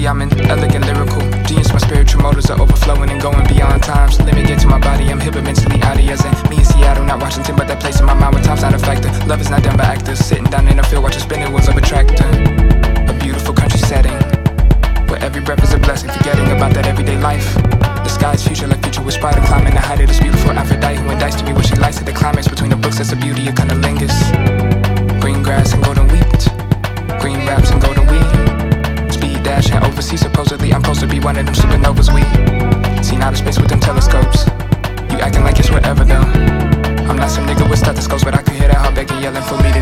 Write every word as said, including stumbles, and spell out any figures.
See, I'm an elegant lyrical genius. My spiritual motors are overflowing and going beyond time's limit. Get to my body, I'm hip mentally out of as in me in Seattle, not Washington, but that place in my mind where time's not a factor. Love is not done by actors. Sitting down in a field watching spinning wheels of a tractor. A beautiful country setting where every breath is a blessing. Forgetting about that everyday life. The sky's future like future with spider climbing the height of this beautiful Aphrodite who indicts to me what she likes at the climax between the books. That's a beauty of cunnilingus. Green grass and golden wheat, green wraps and golden weed. Speed dash and overseas. Supposedly I'm supposed to be one of them supernovas we seen outer space with them telescopes. You acting like it's whatever though. I'm not some nigga with stethoscopes, but I could hear that heart begging, yelling for me to